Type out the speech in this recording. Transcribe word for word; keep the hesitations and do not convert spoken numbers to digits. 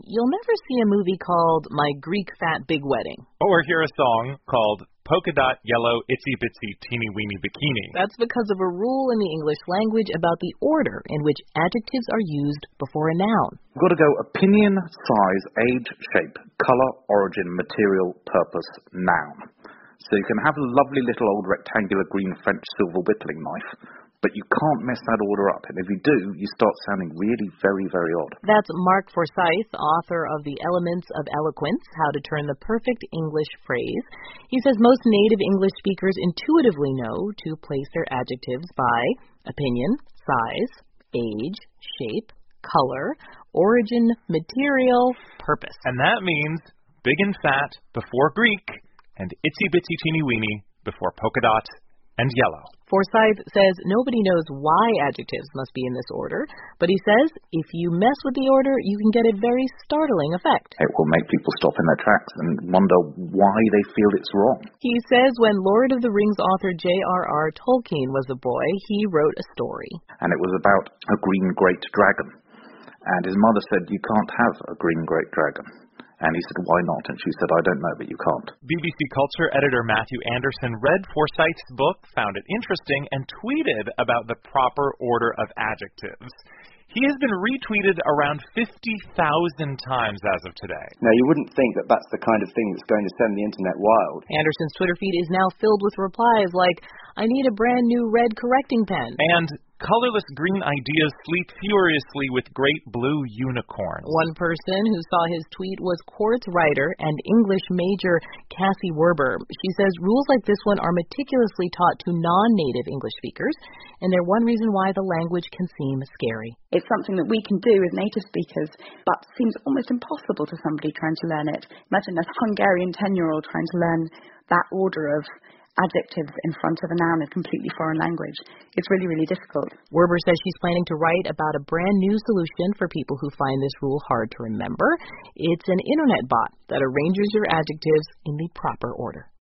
you'll never see a movie called My Greek Fat Big Wedding. Or hear a song called Polka Dot Yellow Itsy Bitsy Teeny Weeny Bikini. That's because of a rule in the English language about the order in which adjectives are used before a noun. You've got to go opinion, size, age, shape, color, origin, material, purpose, noun. So you can have a lovely little old rectangular green French silver whittling knife, but you can't mess that order up. And if you do, you start sounding really very, very odd. That's Mark Forsyth, author of The Elements of Eloquence, How to Turn the Perfect English Phrase. He says most native English speakers intuitively know to place their adjectives by opinion, size, age, shape, color, origin, material, purpose. And that means big and fat before Greek and itsy bitsy teeny weeny before polka dot and yellow. Forsyth says nobody knows why adjectives must be in this order, but he says if you mess with the order, you can get a very startling effect. It will make people stop in their tracks and wonder why they feel it's wrong. He says when Lord of the Rings author J R R Tolkien was a boy, he wrote a story. And it was about a green great dragon. And his mother said, you can't have a green great dragon. And he said, why not? And she said, I don't know, but you can't. B B C Culture editor Matthew Anderson read Forsyth's book, found it interesting, and tweeted about the proper order of adjectives. He has been retweeted around fifty thousand times as of today. Now, you wouldn't think that that's the kind of thing that's going to send the internet wild. Anderson's Twitter feed is now filled with replies like, I need a brand new red correcting pen. And colorless green ideas sleep furiously with great blue unicorns. One person who saw his tweet was quartz writer and English major Cassie Werber. She says rules like this one are meticulously taught to non-native English speakers, and they're one reason why the language can seem scary. It's something that we can do as native speakers, but seems almost impossible to somebody trying to learn it. Imagine a Hungarian ten-year-old trying to learn that order of adjectives in front of a noun in a completely foreign language. It's really, really difficult. Werber says she's planning to write about a brand new solution for people who find this rule hard to remember. It's an internet bot that arranges your adjectives in the proper order.